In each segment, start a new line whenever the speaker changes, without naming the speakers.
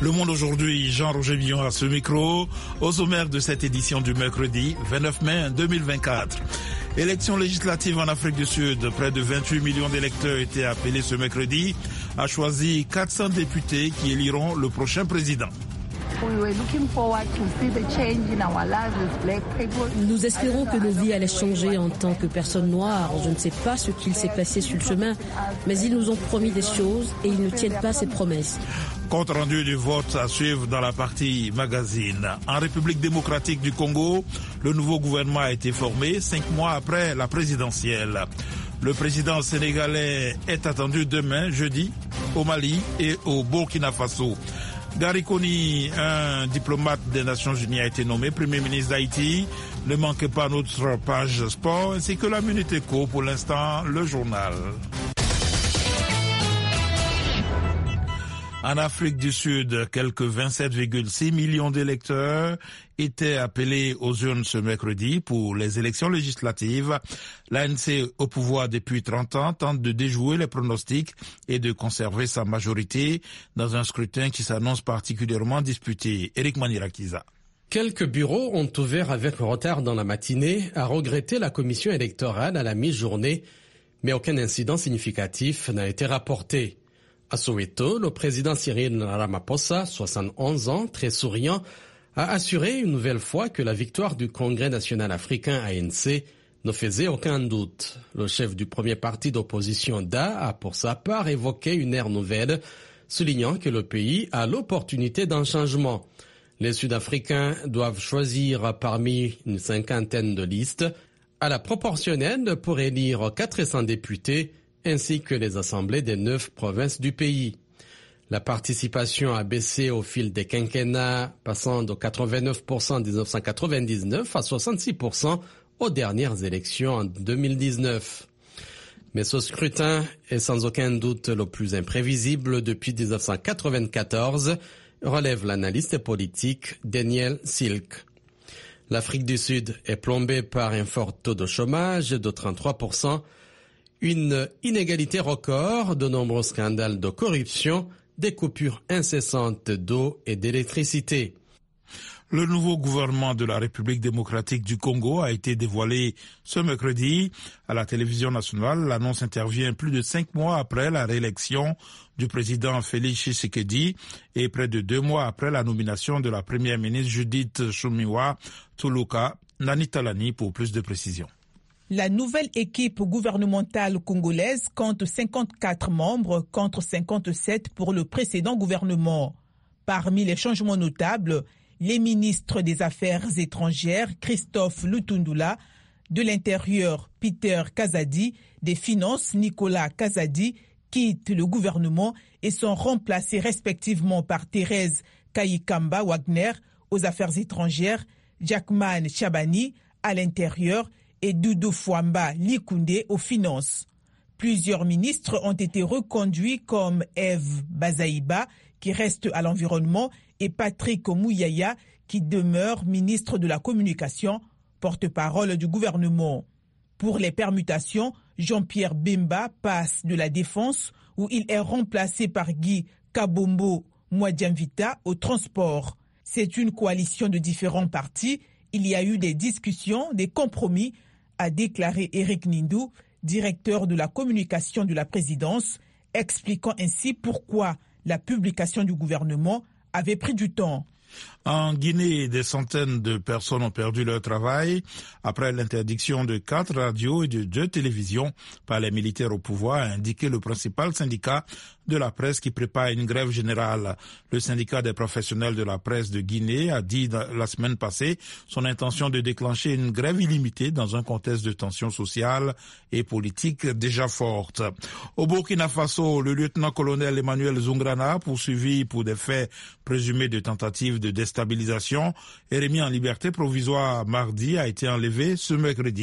Le Monde aujourd'hui, Jean-Roger Billon à ce micro, au sommaire de cette édition du mercredi 29 mai 2024. Élections législatives en Afrique du Sud, près de 28 millions d'électeurs étaient appelés ce mercredi à choisir 400 députés qui éliront le prochain président.
Nous espérons que nos vies allaient changer en tant que personnes noires. Je ne sais pas ce qu'il s'est passé sur le chemin, mais ils nous ont promis des choses et ils ne tiennent pas ces promesses.
Compte rendu du vote à suivre dans la partie magazine. En République démocratique du Congo, le nouveau gouvernement a été formé 5 mois après la présidentielle. Le président sénégalais est attendu demain, jeudi, au Mali et au Burkina Faso. Gary Coney, un diplomate des Nations Unies, a été nommé Premier ministre d'Haïti. Ne manquez pas notre page sport ainsi que la Minute Éco. Pour l'instant, le journal. En Afrique du Sud, quelques 27,6 millions d'électeurs étaient appelés aux urnes ce mercredi pour les élections législatives. L'ANC, au pouvoir depuis 30 ans, tente de déjouer les pronostics et de conserver sa majorité dans un scrutin qui s'annonce particulièrement disputé. Éric Manirakiza.
Quelques bureaux ont ouvert avec retard dans la matinée, à regretter la commission électorale à la mi-journée, mais aucun incident significatif n'a été rapporté. À Soweto, le président Cyril Ramaphosa, 71 ans, très souriant, a assuré une nouvelle fois que la victoire du Congrès national africain ANC ne faisait aucun doute. Le chef du premier parti d'opposition DA a pour sa part évoqué une ère nouvelle, soulignant que le pays a l'opportunité d'un changement. Les Sud-Africains doivent choisir parmi une cinquantaine de listes à la proportionnelle pour élire 400 députés ainsi que les assemblées des 9 provinces du pays. La participation a baissé au fil des quinquennats, passant de 89% en 1999 à 66% aux dernières élections en 2019. Mais ce scrutin est sans aucun doute le plus imprévisible depuis 1994, relève l'analyste politique Daniel Silk. L'Afrique du Sud est plombée par un fort taux de chômage de 33%, une inégalité record, de nombreux scandales de corruption, des coupures incessantes d'eau et d'électricité.
Le nouveau gouvernement de la République démocratique du Congo a été dévoilé ce mercredi à la télévision nationale. L'annonce intervient plus de 5 mois après la réélection du président Félix Tshisekedi et près de 2 mois après la nomination de la première ministre Judith Suminwa Tuluka. Nani Talani pour plus de précisions.
La nouvelle équipe gouvernementale congolaise compte 54 membres contre 57 pour le précédent gouvernement. Parmi les changements notables, les ministres des Affaires étrangères, Christophe Lutundula, de l'Intérieur, Peter Kazadi, des Finances, Nicolas Kazadi, quittent le gouvernement et sont remplacés respectivement par Thérèse Kayikamba Wagner aux Affaires étrangères, Jackman Chabani à l'Intérieur et Doudou Fouamba Likunde aux Finances. Plusieurs ministres ont été reconduits comme Eve Bazaïba, qui reste à l'Environnement, et Patrick Mouyaya, qui demeure ministre de la Communication, porte-parole du gouvernement. Pour les permutations, Jean-Pierre Bemba passe de la Défense, où il est remplacé par Guy Kabombo Mwadiamvita au transport. C'est une coalition de différents partis. Il y a eu des discussions, des compromis, a déclaré Éric Nindou, directeur de la communication de la présidence, expliquant ainsi pourquoi la publication du gouvernement avait pris du temps.
En Guinée, des centaines de personnes ont perdu leur travail après l'interdiction de 4 radios et de 2 télévisions par les militaires au pouvoir, a indiqué le principal syndicat de la presse qui prépare une grève générale. Le syndicat des professionnels de la presse de Guinée a dit la semaine passée son intention de déclencher une grève illimitée dans un contexte de tensions sociales et politiques déjà fortes. Au Burkina Faso, le lieutenant-colonel Emmanuel Zungrana, poursuivi pour des faits présumés de tentative de déstabilisation et remis en liberté provisoire mardi, a été enlevé ce mercredi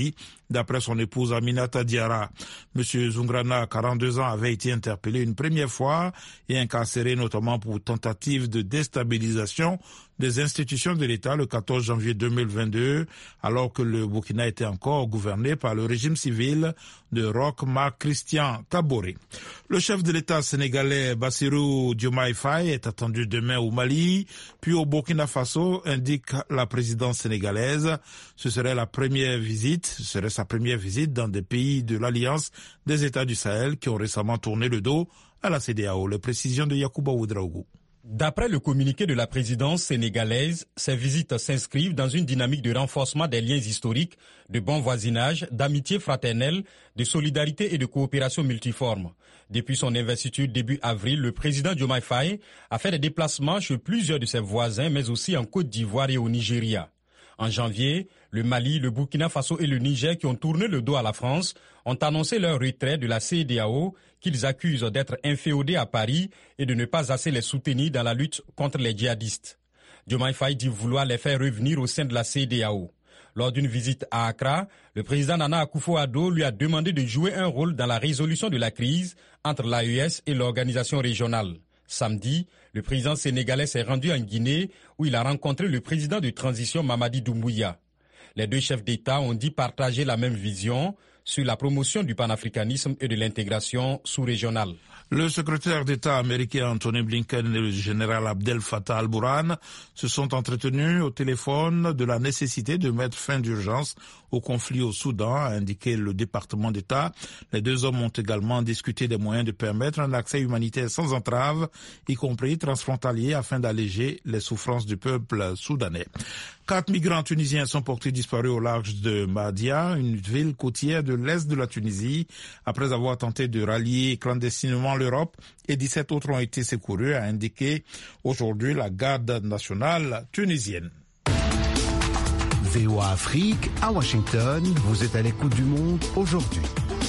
d'après son épouse Aminata Diarra. Monsieur Zungrana, 42 ans, avait été interpellé une première fois et incarcéré notamment pour tentative de déstabilisation des institutions de l'État le 14 janvier 2022, alors que le Burkina était encore gouverné par le régime civil de Roch Marc Christian Kaboré. Le chef de l'État sénégalais Bassirou Diomaye Faye est attendu demain au Mali, puis au Burkina Faso, indique la présidence sénégalaise. Ce serait sa première visite dans des pays de l'Alliance des États du Sahel qui ont récemment tourné le dos à la CEDEAO. Les précisions de Yacouba Ouedraogo.
D'après le communiqué de la présidence sénégalaise, ces visites s'inscrivent dans une dynamique de renforcement des liens historiques, de bon voisinage, d'amitié fraternelle, de solidarité et de coopération multiforme. Depuis son investiture début avril, le président Diomaye Faye a fait des déplacements chez plusieurs de ses voisins, mais aussi en Côte d'Ivoire et au Nigeria. En janvier, le Mali, le Burkina Faso et le Niger, qui ont tourné le dos à la France, ont annoncé leur retrait de la CEDEAO, qu'ils accusent d'être inféodés à Paris et de ne pas assez les soutenir dans la lutte contre les djihadistes. Diomaye Faye dit vouloir les faire revenir au sein de la CEDEAO. Lors d'une visite à Accra, le président Nana Akufo-Addo lui a demandé de jouer un rôle dans la résolution de la crise entre l'AES et l'organisation régionale. Samedi, le président sénégalais s'est rendu en Guinée où il a rencontré le président de transition Mamadi Doumbouya. Les deux chefs d'État ont dit partager la même vision sur la promotion du panafricanisme et de l'intégration sous-régionale.
Le secrétaire d'État américain Anthony Blinken et le général Abdel Fattah al-Burhan se sont entretenus au téléphone de la nécessité de mettre fin d'urgence au conflit au Soudan, a indiqué le département d'État. Les deux hommes ont également discuté des moyens de permettre un accès humanitaire sans entrave, y compris transfrontalier, afin d'alléger les souffrances du peuple soudanais. 4 migrants tunisiens sont portés disparus au large de Mahdia, une ville côtière de l'est de la Tunisie, après avoir tenté de rallier clandestinement l'Europe, et 17 autres ont été secourus, a indiqué aujourd'hui la garde nationale tunisienne.
VOA Afrique, à Washington, vous êtes à l'écoute du monde aujourd'hui.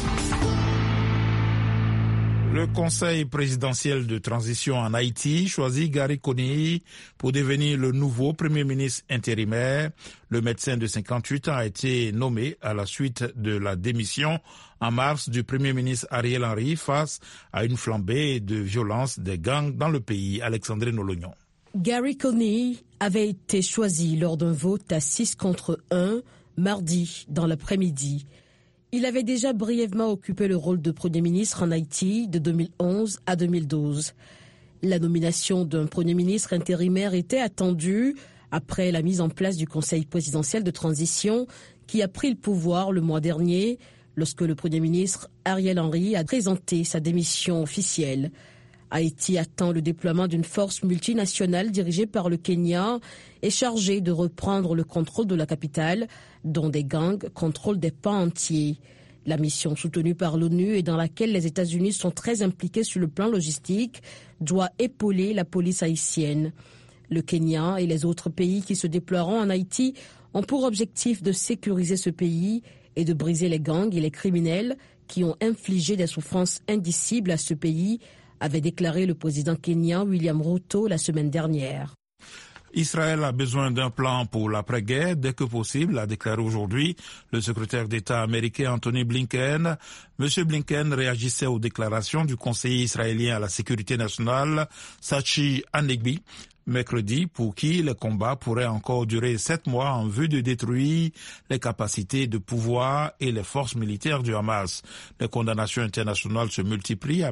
Le conseil présidentiel de transition en Haïti choisit Gary Coney pour devenir le nouveau premier ministre intérimaire. Le médecin de 58 ans a été nommé à la suite de la démission en mars du premier ministre Ariel Henry face à une flambée de violence des gangs dans le pays. Alexandre Nolognon.
Gary Coney avait été choisi lors d'un vote à 6 contre 1 mardi dans l'après-midi. Il avait déjà brièvement occupé le rôle de Premier ministre en Haïti de 2011 à 2012. La nomination d'un Premier ministre intérimaire était attendue après la mise en place du Conseil présidentiel de transition qui a pris le pouvoir le mois dernier lorsque le Premier ministre Ariel Henry a présenté sa démission officielle. Haïti attend le déploiement d'une force multinationale dirigée par le Kenya et chargée de reprendre le contrôle de la capitale, dont des gangs contrôlent des pans entiers. La mission soutenue par l'ONU et dans laquelle les États-Unis sont très impliqués sur le plan logistique doit épauler la police haïtienne. Le Kenya et les autres pays qui se déploieront en Haïti ont pour objectif de sécuriser ce pays et de briser les gangs et les criminels qui ont infligé des souffrances indicibles à ce pays, avait déclaré le président kenyan William Ruto la semaine dernière.
Israël a besoin d'un plan pour l'après-guerre dès que possible, a déclaré aujourd'hui le secrétaire d'État américain Anthony Blinken. Monsieur Blinken réagissait aux déclarations du conseiller israélien à la sécurité nationale, Tzachi Hanegbi, mercredi, pour qui les combats pourraient encore durer 7 mois en vue de détruire les capacités de pouvoir et les forces militaires du Hamas. Les condamnations internationales se multiplient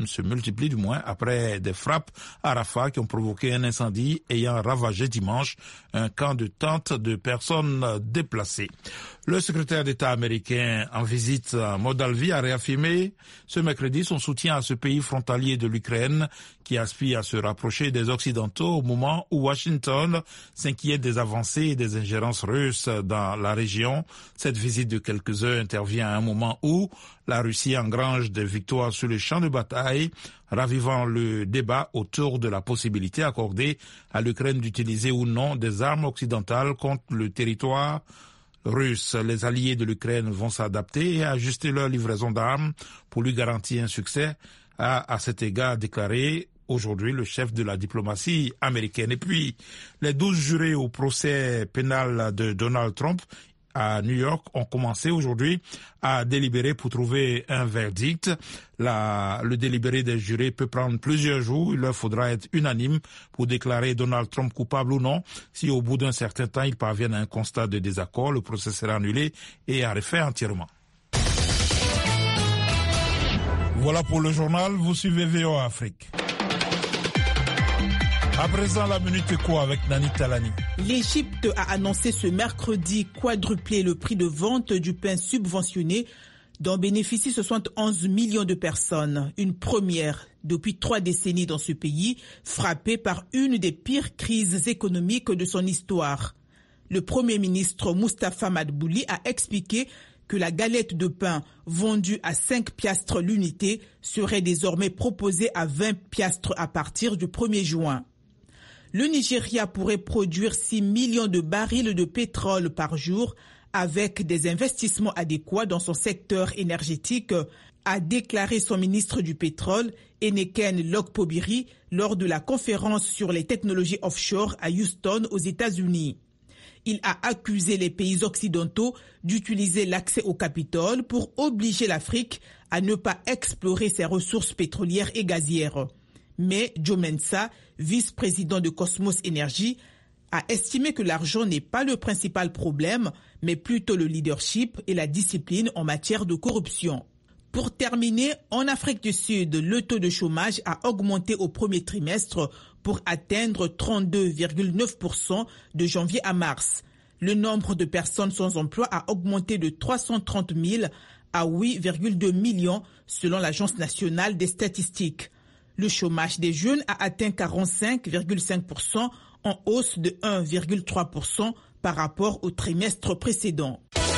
du moins après des frappes à Rafah qui ont provoqué un incendie ayant ravagé dimanche un camp de tentes de personnes déplacées. Le secrétaire d'État américain en visite en Moldavie a réaffirmé ce mercredi son soutien à ce pays frontalier de l'Ukraine qui aspire à se rapprocher des Occidentaux au moment où Washington s'inquiète des avancées et des ingérences russes dans la région. Cette visite de quelques heures intervient à un moment où la Russie engrange des victoires sur le champ de bataille, ravivant le débat autour de la possibilité accordée à l'Ukraine d'utiliser ou non des armes occidentales contre le territoire russe. Les alliés de l'Ukraine vont s'adapter et ajuster leur livraison d'armes pour lui garantir un succès, à cet égard déclaré aujourd'hui le chef de la diplomatie américaine. Et puis, les 12 jurés au procès pénal de Donald Trump à New York ont commencé aujourd'hui à délibérer pour trouver un verdict. Le délibéré des jurés peut prendre plusieurs jours. Il leur faudra être unanime pour déclarer Donald Trump coupable ou non. Si au bout d'un certain temps, ils parviennent à un constat de désaccord, le procès sera annulé et arrêté entièrement. Voilà pour le journal. Vous suivez VOA Afrique. À présent, la Minute Éco avec Nani Talani.
L'Égypte a annoncé ce mercredi quadrupler le prix de vente du pain subventionné dont bénéficient 71 millions de personnes. Une première depuis 3 décennies dans ce pays, frappé par une des pires crises économiques de son histoire. Le Premier ministre Moustapha Madbouli a expliqué que la galette de pain vendue à 5 piastres l'unité serait désormais proposée à 20 piastres à partir du 1er juin. Le Nigeria pourrait produire 6 millions de barils de pétrole par jour avec des investissements adéquats dans son secteur énergétique, a déclaré son ministre du pétrole, Eneken Lokpobiri, lors de la conférence sur les technologies offshore à Houston, aux États-Unis. Il a accusé les pays occidentaux d'utiliser l'accès au Capitole pour obliger l'Afrique à ne pas explorer ses ressources pétrolières et gazières. Mais Joe Mensa, vice-président de Cosmos Energy, a estimé que l'argent n'est pas le principal problème, mais plutôt le leadership et la discipline en matière de corruption. Pour terminer, en Afrique du Sud, le taux de chômage a augmenté au premier trimestre pour atteindre 32,9% de janvier à mars. Le nombre de personnes sans emploi a augmenté de 330 000 à 8,2 millions selon l'Agence nationale des statistiques. Le chômage des jeunes a atteint 45,5%, en hausse de 1,3% par rapport au trimestre précédent.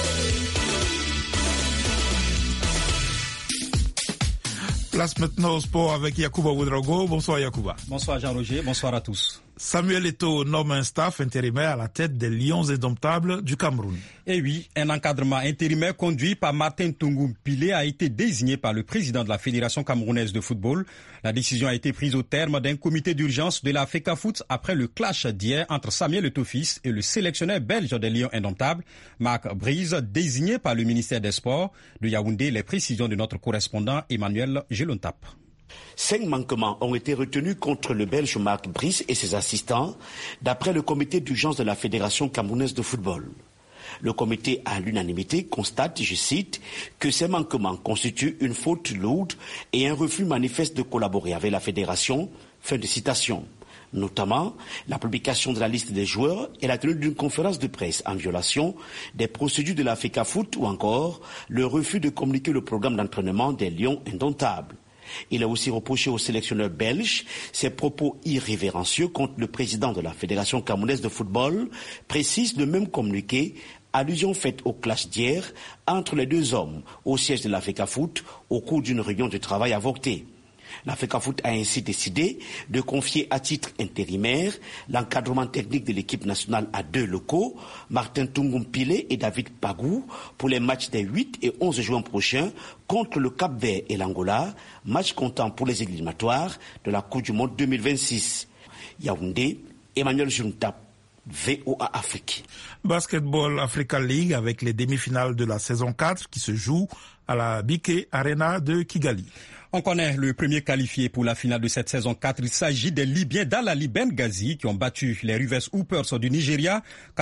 Place maintenant au sport avec Yacouba Ouedraogo. Bonsoir Yacouba.
Bonsoir Jean-Roger, bonsoir à tous.
Samuel Eto'o nomme un staff intérimaire à la tête des Lions indomptables du Cameroun.
Et oui, un encadrement intérimaire conduit par Martin Tungu Mpile a été désigné par le président de la Fédération camerounaise de football. La décision a été prise au terme d'un comité d'urgence de la FECAFOOT après le clash d'hier entre Samuel Eto'o-Fils et le sélectionneur belge des Lions indomptables, Marc Brise, désigné par le ministère des Sports. De Yaoundé, les précisions de notre correspondant Emmanuel Gelontap.
5 manquements ont été retenus contre le Belge Marc Brise et ses assistants, d'après le comité d'urgence de la Fédération camerounaise de football. Le comité, à l'unanimité, constate, je cite, que ces manquements constituent une faute lourde et un refus manifeste de collaborer avec la Fédération. Fin de citation. Notamment la publication de la liste des joueurs et la tenue d'une conférence de presse en violation des procédures de la FECAFOOT ou encore le refus de communiquer le programme d'entraînement des Lions indomptables. Il a aussi reproché au sélectionneur belge ses propos irrévérencieux contre le président de la Fédération camerounaise de football, précise le même communiqué, allusion faite au clash d'hier entre les deux hommes au siège de la FECAFOOT au cours d'une réunion de travail avortée. La FECAFOOT a ainsi décidé de confier à titre intérimaire l'encadrement technique de l'équipe nationale à 2 locaux, Martin Tungu Mpile et David Pagou, pour les matchs des 8 et 11 juin prochains contre le Cap-Vert et l'Angola, match comptant pour les éliminatoires de la Coupe du Monde 2026. Yaoundé, Emmanuel Juntap, VOA Afrique.
Basketball Africa League avec les demi-finales de la saison 4 qui se jouent à la BK Arena de Kigali.
On connaît le premier qualifié pour la finale de cette saison 4. Il s'agit des Libyens d'Al-Ali Benghazi qui ont battu les Rivers Hoopers du Nigeria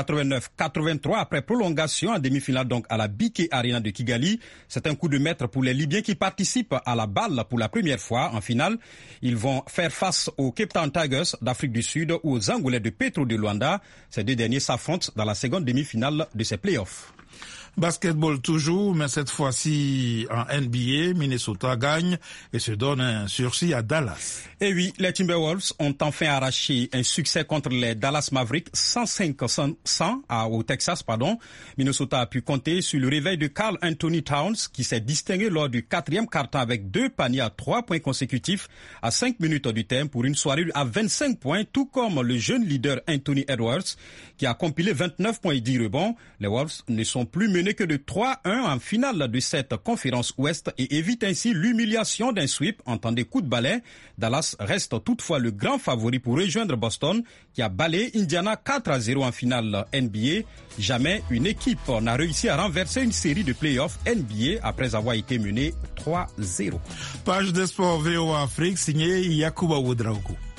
89-83 après prolongation en demi-finale donc à la BK Arena de Kigali. C'est un coup de maître pour les Libyens qui participent à la balle pour la première fois en finale. Ils vont faire face aux Cape Town Tigers d'Afrique du Sud ou aux Angolais de Petro de Luanda. Ces deux derniers s'affrontent dans la seconde demi-finale de ces playoffs.
Basketball toujours, mais cette fois-ci en NBA, Minnesota gagne et se donne un sursis à Dallas.
Et oui, les Timberwolves ont enfin arraché un succès contre les Dallas Mavericks 105-100 au Texas. Minnesota a pu compter sur le réveil de Karl Anthony Towns qui s'est distingué lors du 4e quart-temps avec 2 paniers à 3 points consécutifs à 5 minutes du terme pour une soirée à 25 points, tout comme le jeune leader Anthony Edwards qui a compilé 29 points et 10 rebonds. Les Wolves ne sont plus menés mené que de 3-1 en finale de cette conférence Ouest et évite ainsi l'humiliation d'un sweep en temps de coups de balai. Dallas reste toutefois le grand favori pour rejoindre Boston qui a balayé Indiana 4-0 en finale NBA. Jamais une équipe n'a réussi à renverser une série de playoffs NBA après avoir été menée 3-0.
Page de sport VOA Afrique signée Yacouba Ouedraogo.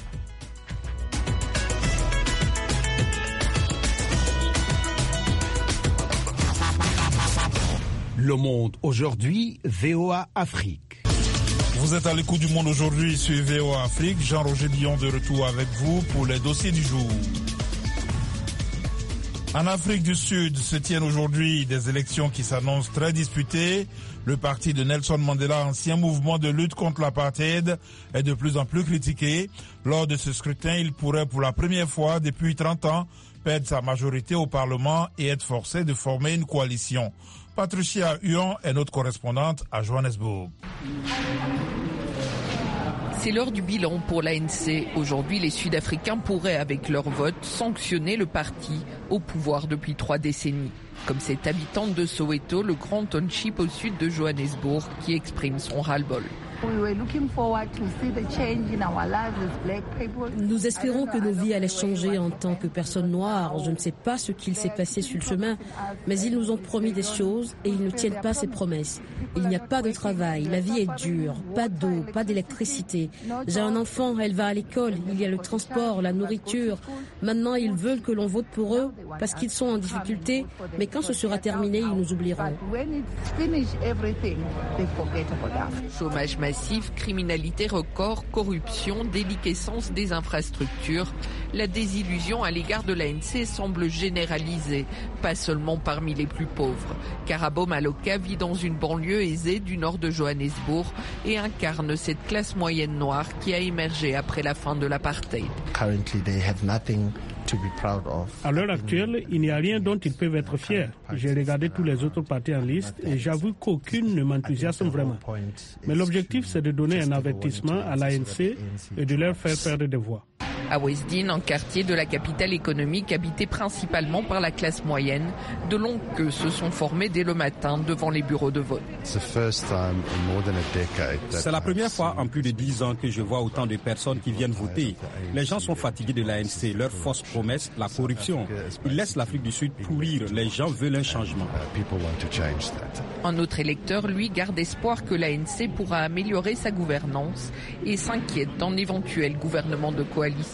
Le Monde aujourd'hui, VOA Afrique.
Vous êtes à l'écoute du Monde aujourd'hui sur VOA Afrique. Jean-Roger Dion de retour avec vous pour les dossiers du jour. En Afrique du Sud se tiennent aujourd'hui des élections qui s'annoncent très disputées. Le parti de Nelson Mandela, ancien mouvement de lutte contre l'apartheid, est de plus en plus critiqué. Lors de ce scrutin, il pourrait pour la première fois depuis 30 ans perdre sa majorité au Parlement et être forcé de former une coalition. Patricia Huon est notre correspondante à Johannesburg.
C'est l'heure du bilan pour l'ANC. Aujourd'hui, les Sud-Africains pourraient, avec leur vote, sanctionner le parti au pouvoir depuis 3 décennies. Comme cette habitante de Soweto, le grand township au sud de Johannesburg, qui exprime son ras-le-bol.
Nous espérons que nos vies allaient changer en tant que personnes noires. Je ne sais pas ce qu'il s'est passé sur le chemin, mais ils nous ont promis des choses et ils ne tiennent pas ces promesses. Il n'y a pas de travail, la vie est dure, pas d'eau, pas d'électricité. J'ai un enfant, elle va à l'école, il y a le transport, la nourriture. Maintenant, ils veulent que l'on vote pour eux parce qu'ils sont en difficulté, mais quand ce sera terminé, ils nous oublieront.
Chômage massif, criminalité record, corruption, déliquescence des infrastructures. La désillusion à l'égard de l'ANC semble généralisée, pas seulement parmi les plus pauvres. Karabo Maloka vit dans une banlieue aisée du nord de Johannesburg et incarne cette classe moyenne noire qui a émergé après la fin de l'apartheid.
À l'heure actuelle, il n'y a rien dont ils peuvent être fiers. J'ai regardé tous les autres partis en liste et j'avoue qu'aucune ne m'enthousiasme vraiment. Mais l'objectif, c'est de donner un avertissement à l'ANC et de leur faire perdre des voix.
À Westdene, un quartier de la capitale économique habité principalement par la classe moyenne, de longues queues se sont formées dès le matin devant les bureaux de vote.
C'est la première fois en plus de 10 ans que je vois autant de personnes qui viennent voter. Les gens sont fatigués de l'ANC, leurs fausses promesses, la corruption. Ils laissent l'Afrique du Sud pourrir. Les gens veulent un changement.
Un autre électeur, lui, garde espoir que l'ANC pourra améliorer sa gouvernance et s'inquiète d'un éventuel gouvernement de coalition.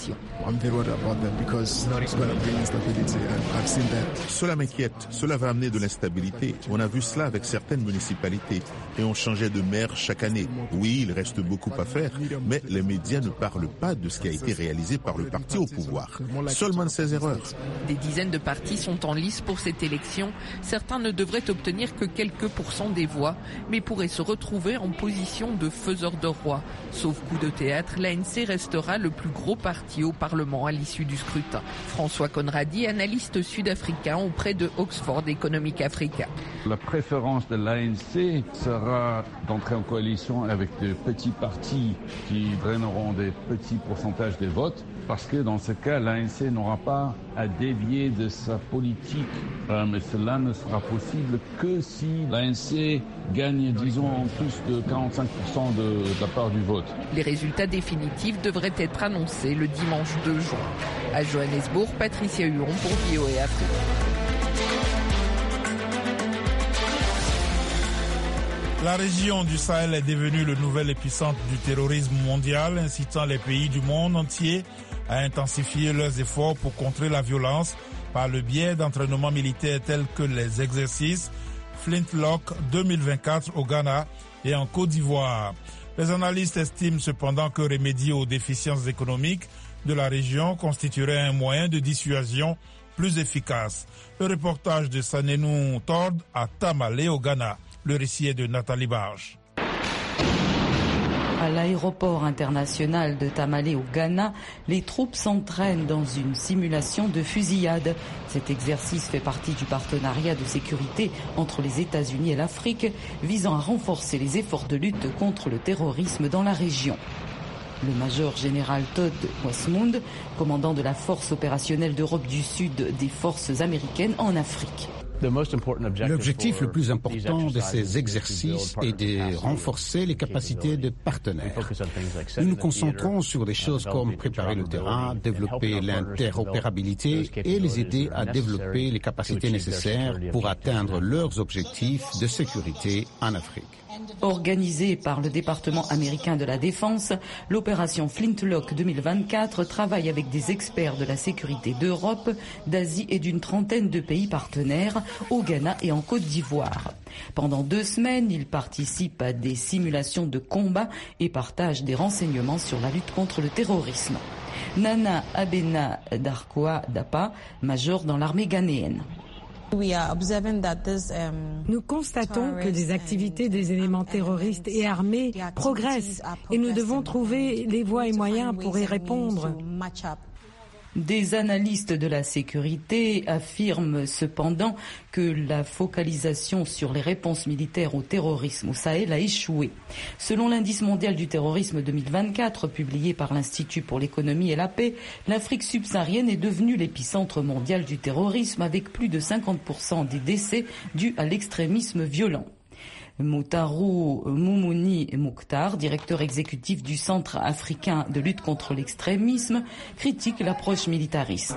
Cela m'inquiète, cela va amener de l'instabilité. On a vu cela avec certaines municipalités et on changeait de maire chaque année. Oui, il reste beaucoup à faire, mais les médias ne parlent pas de ce qui a été réalisé par le parti au pouvoir, seulement de ses erreurs.
Des dizaines de partis sont en lice pour cette élection. Certains ne devraient obtenir que quelques pourcents des voix, mais pourraient se retrouver en position de faiseur de roi. Sauf coup de théâtre, l'ANC restera le plus gros parti au Parlement à l'issue du scrutin. François Conradi, analyste sud-africain auprès de Oxford Economic Africa.
La préférence de l'ANC sera d'entrer en coalition avec de petits partis qui draineront des petits pourcentages des votes, parce que dans ce cas, l'ANC n'aura pas à dévier de sa politique. Mais cela ne sera possible que si l'ANC gagne, disons, en plus de 45% de la part du vote.
Les résultats définitifs devraient être annoncés le dimanche 2 juin. À Johannesburg, Patricia Huon pour VOA Afrique.
La région du Sahel est devenue le nouvel épicentre du terrorisme mondial, incitant les pays du monde entier à intensifier leurs efforts pour contrer la violence par le biais d'entraînements militaires tels que les exercices Flintlock 2024 au Ghana et en Côte d'Ivoire. Les analystes estiment cependant que remédier aux déficiences économiques de la région constituerait un moyen de dissuasion plus efficace. Le reportage de Sanenou Tord à Tamale au Ghana. Le récit est de Nathalie Barge.
À l'aéroport international de Tamale au Ghana, les troupes s'entraînent dans une simulation de fusillade. Cet exercice fait partie du partenariat de sécurité entre les États-Unis et l'Afrique, visant à renforcer les efforts de lutte contre le terrorisme dans la région. Le major général Todd Westmund, commandant de la force opérationnelle d'Europe du Sud des forces américaines en Afrique.
L'objectif le plus important de ces exercices est de renforcer les capacités des partenaires. Nous nous concentrons sur des choses comme préparer le terrain, développer l'interopérabilité et les aider à développer les capacités nécessaires pour atteindre leurs objectifs de sécurité en Afrique.
Organisée par le département américain de la Défense, l'opération Flintlock 2024 travaille avec des experts de la sécurité d'Europe, d'Asie et d'une trentaine de pays partenaires au Ghana et en Côte d'Ivoire. Pendant 2 semaines, ils participent à des simulations de combat et partagent des renseignements sur la lutte contre le terrorisme. Nana Abena Darkoa Dapa, major dans l'armée ghanéenne.
Nous constatons que des activités des éléments terroristes et armés progressent et nous devons trouver les voies et moyens pour y répondre.
Des analystes de la sécurité affirment cependant que la focalisation sur les réponses militaires au terrorisme au Sahel a échoué. Selon l'indice mondial du terrorisme 2024 publié par l'Institut pour l'économie et la paix, l'Afrique subsaharienne est devenue l'épicentre mondial du terrorisme avec plus de 50% des décès dus à l'extrémisme violent. Moutaru Moumouni Mouktar, directeur exécutif du Centre africain de lutte contre l'extrémisme, critique l'approche militariste.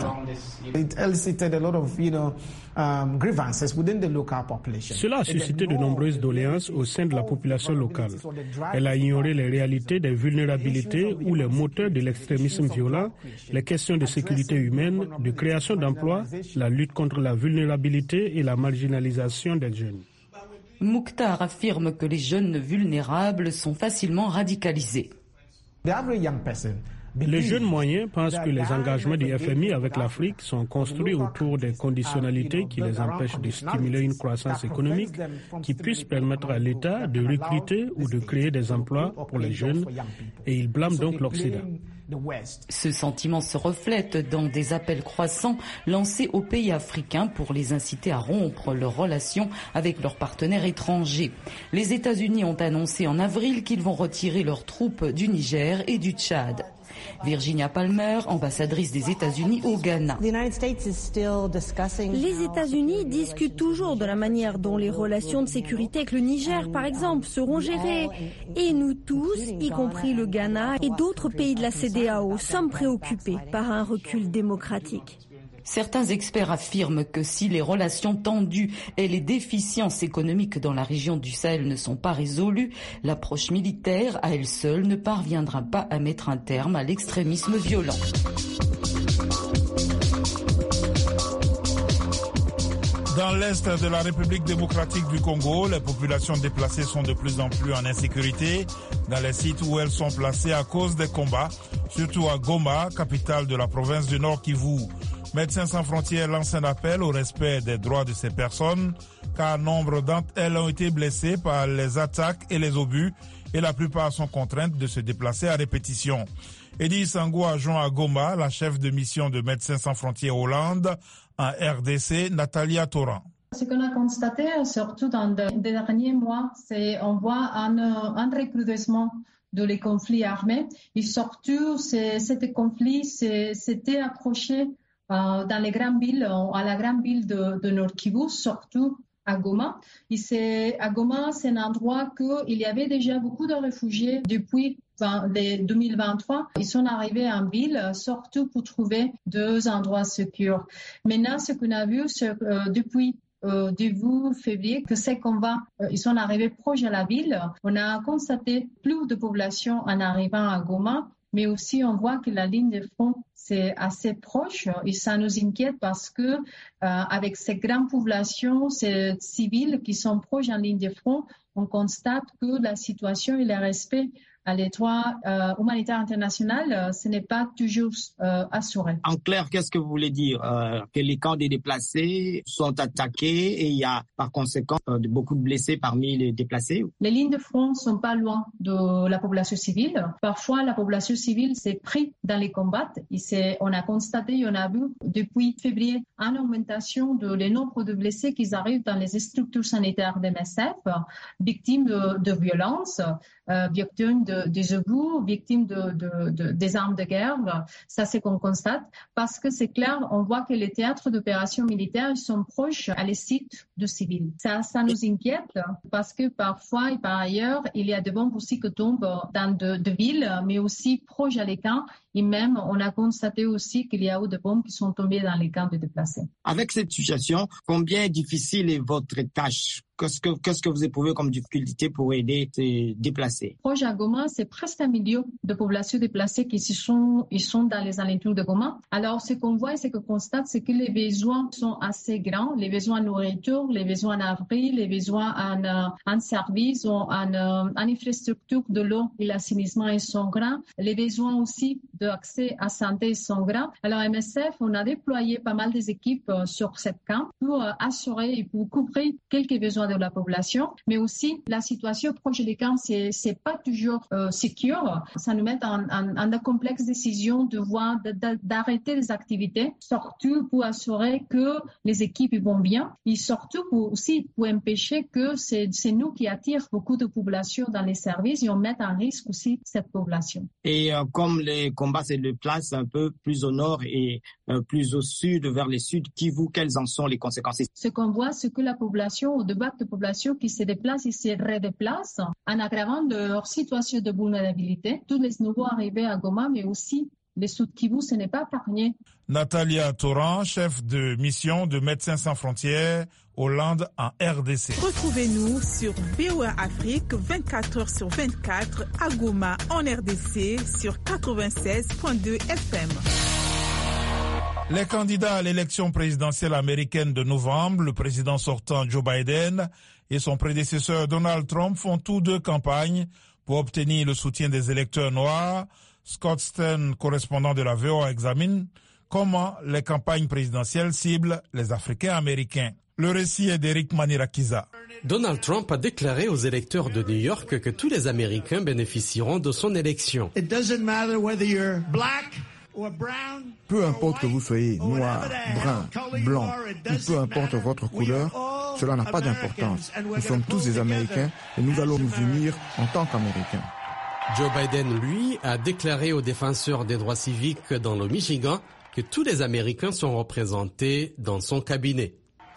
Cela a suscité de nombreuses doléances au sein de la population locale. Elle a ignoré les réalités des vulnérabilités ou les moteurs de l'extrémisme violent, les questions de sécurité humaine, de création d'emplois, la lutte contre la vulnérabilité et la marginalisation des jeunes.
Mouktar affirme que les jeunes vulnérables sont facilement radicalisés.
Les jeunes moyens pensent que les engagements du FMI avec l'Afrique sont construits autour des conditionnalités qui les empêchent de stimuler une croissance économique qui puisse permettre à l'État de recruter ou de créer des emplois pour les jeunes, et ils blâment donc l'Occident.
Ce sentiment se reflète dans des appels croissants lancés aux pays africains pour les inciter à rompre leurs relations avec leurs partenaires étrangers. Les États-Unis ont annoncé en avril qu'ils vont retirer leurs troupes du Niger et du Tchad. Virginia Palmer, ambassadrice des États-Unis au Ghana.
Les États-Unis discutent toujours de la manière dont les relations de sécurité avec le Niger, par exemple, seront gérées. Et nous tous, y compris le Ghana et d'autres pays de la CEDEAO, sommes préoccupés par un recul démocratique.
Certains experts affirment que si les relations tendues et les déficiences économiques dans la région du Sahel ne sont pas résolues, l'approche militaire à elle seule ne parviendra pas à mettre un terme à l'extrémisme violent.
Dans l'est de la République démocratique du Congo, les populations déplacées sont de plus en plus en insécurité dans les sites où elles sont placées à cause des combats, surtout à Goma, capitale de la province du Nord Kivu. Médecins sans frontières lance un appel au respect des droits de ces personnes, car nombre d'entre elles ont été blessées par les attaques et les obus, et la plupart sont contraintes de se déplacer à répétition. Edith Sango a joint à Goma la chef de mission de Médecins sans frontières Hollande en RDC, Natalia Toran.
Ce qu'on a constaté, surtout dans les derniers mois, c'est on voit un recrudescement de les conflits armés. Et surtout, ces conflits s'étaient accrochés dans les grandes villes, à la grande ville de Nord Kivu, surtout à Goma. Et à Goma, c'est un endroit qu'il y avait déjà beaucoup de réfugiés depuis 2023. Ils sont arrivés en ville, surtout pour trouver 2 endroits sûrs. Maintenant, ce qu'on a vu, c'est depuis début février, que ces combats, ils sont arrivés proches de la ville. On a constaté plus de population en arrivant à Goma, mais aussi on voit que la ligne de front c'est assez proche et ça nous inquiète parce que avec ces grandes populations ces civiles qui sont proches en ligne de front, on constate que la situation et le respect à les droits humanitaires internationaux, ce n'est pas toujours assuré.
En clair, qu'est-ce que vous voulez dire? Que les camps des déplacés sont attaqués et il y a par conséquent beaucoup de blessés parmi les déplacés?
Les lignes de front ne sont pas loin de la population civile. Parfois, la population civile s'est prise dans les combats. On a constaté, on a vu depuis février une augmentation de le nombre de blessés qui arrivent dans les structures sanitaires de MSF, victimes de violences, victimes des obus, victimes des armes de guerre. Ça, c'est qu'on constate. Parce que c'est clair, on voit que les théâtres d'opérations militaires sont proches à les sites de civils. Ça nous inquiète parce que parfois et par ailleurs, il y a des bombes aussi qui tombent dans de villes, mais aussi proches à les camps. Et même, on a constaté aussi qu'il y a eu des bombes qui sont tombées dans les camps de déplacés.
Avec cette situation, combien difficile est votre tâche? Qu'est-ce que vous éprouvez comme difficulté pour aider ces déplacés?
Proche à Goma, c'est presque 1 million de populations déplacées qui sont dans les alentours de Goma. Alors, ce qu'on voit et ce qu'on constate, c'est que les besoins sont assez grands. Les besoins en nourriture, les besoins en abri, les besoins en services, en infrastructure de l'eau et l'assainissement sont grands. Les besoins aussi d'accès à santé sont grands. Alors, MSF, on a déployé pas mal des équipes sur cette camp pour assurer et pour couvrir quelques besoins de la population, mais aussi la situation proche des camps, c'est pas toujours secure. Ça nous met en de complexes décisions d'arrêter les activités, surtout pour assurer que les équipes vont bien, et surtout pour empêcher que c'est nous qui attirent beaucoup de populations dans les services et on met en risque aussi cette population.
Et comme les combats se déplacent un peu plus au nord et plus au sud, vers le sud, quelles en sont les conséquences?
Ce qu'on voit, c'est que la population, au débat de population qui se déplacent et se redéplacent en aggravant leur situation de vulnérabilité. Tous les nouveaux arrivés à Goma, mais aussi les Sud-Kivu, ce n'est pas épargné.
Natalia Torrent, chef de mission de Médecins sans frontières, Hollande en RDC.
Retrouvez-nous sur VOA Afrique 24h/24 à Goma en RDC sur 96.2 FM.
Les candidats à l'élection présidentielle américaine de novembre, le président sortant Joe Biden et son prédécesseur Donald Trump font tous deux campagne pour obtenir le soutien des électeurs noirs. Scott Stern, correspondant de la VOA, examine comment les campagnes présidentielles ciblent les Africains américains. Le récit est d'Eric Manirakiza.
Donald Trump a déclaré aux électeurs de New York que tous les Américains bénéficieront de son élection.
Peu importe que vous soyez noir, brun, blanc, ou peu importe votre couleur, cela n'a pas d'importance. Nous sommes tous des Américains et nous allons nous unir en tant qu'Américains.
Joe Biden, lui, a déclaré aux défenseurs des droits civiques dans le Michigan que tous les Américains sont représentés dans son cabinet.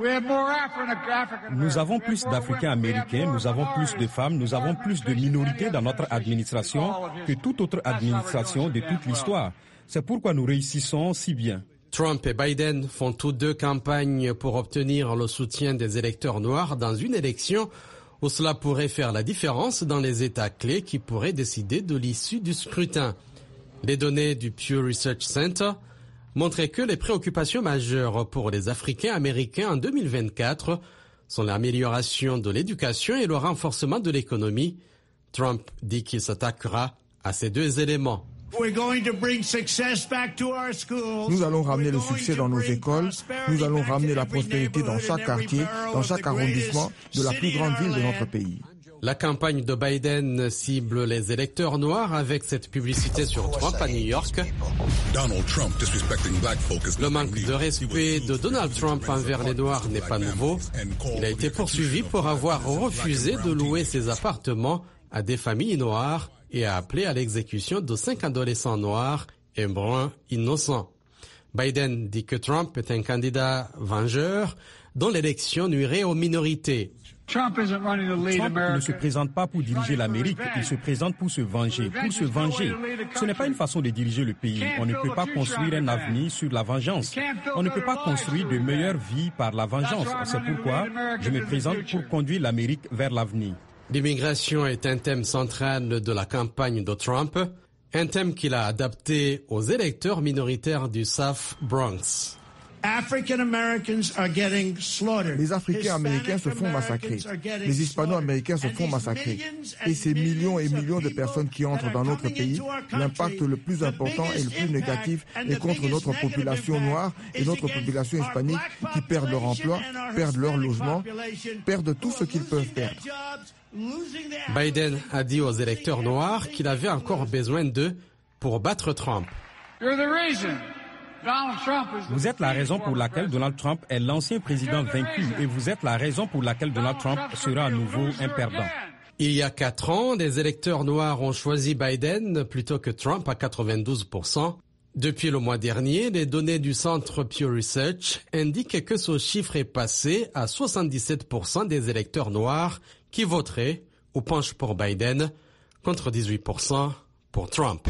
Nous avons plus d'Africains américains, nous avons plus de femmes, nous avons plus de minorités dans notre administration que toute autre administration de toute l'histoire. C'est pourquoi nous réussissons si bien.
Trump et Biden font tous deux campagne pour obtenir le soutien des électeurs noirs dans une élection où cela pourrait faire la différence dans les États clés qui pourraient décider de l'issue du scrutin. Les données du Pew Research Center montraient que les préoccupations majeures pour les Africains américains en 2024 sont l'amélioration de l'éducation et le renforcement de l'économie. Trump dit qu'il s'attaquera à ces deux éléments.
Nous allons ramener le succès dans nos écoles, nous allons ramener la prospérité dans chaque quartier, dans chaque arrondissement de la plus grande ville de notre pays.
La campagne de Biden cible les électeurs noirs avec cette publicité sur Trump à New York. Le manque de respect de Donald Trump envers les Noirs n'est pas nouveau. Il a été poursuivi pour avoir refusé de louer ses appartements à des familles noires et a appelé à l'exécution de 5 adolescents noirs et bruns innocents. Biden dit que Trump est un candidat vengeur dont l'élection nuirait aux minorités.
Trump ne se présente pas pour diriger l'Amérique, il se présente pour se venger. Pour se venger, ce n'est pas une façon de diriger le pays. On ne peut pas construire un avenir sur la vengeance. On ne peut pas construire de meilleures vies par la vengeance. C'est pourquoi je me présente pour conduire l'Amérique vers l'avenir.
L'immigration est un thème central de la campagne de Trump, un thème qu'il a adapté aux électeurs minoritaires du South Bronx.
Les Africains américains se font massacrer. Les Hispano-américains se font massacrer. Et ces millions et millions de personnes qui entrent dans notre pays, l'impact le plus important et le plus négatif est contre notre population noire et notre population hispanique qui perdent leur emploi, perdent leur logement, perdent tout ce qu'ils peuvent perdre.
Biden a dit aux électeurs noirs qu'il avait encore besoin d'eux pour battre Trump.
Vous êtes la raison pour laquelle Donald Trump est l'ancien président vaincu et vous êtes la raison pour laquelle Donald Trump sera à nouveau un perdant.
Il y a 4 ans, des électeurs noirs ont choisi Biden plutôt que Trump à 92%. Depuis le mois dernier, les données du centre Pew Research indiquent que ce chiffre est passé à 77% des électeurs noirs qui voteraient ou penchent pour Biden, contre 18% pour Trump.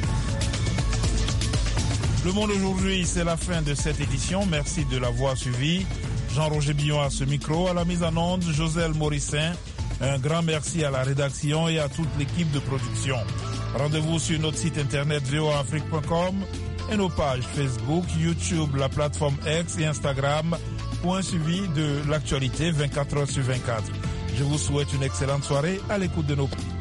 Le Monde aujourd'hui, c'est la fin de cette édition. Merci de l'avoir suivi. Jean-Roger Billon à ce micro, à la mise en onde, Joselle Morissin. Un grand merci à la rédaction et à toute l'équipe de production. Rendez-vous sur notre site internet voaafrique.com et nos pages Facebook, YouTube, la plateforme X et Instagram pour un suivi de l'actualité 24 heures sur 24. Je vous souhaite une excellente soirée à l'écoute de nos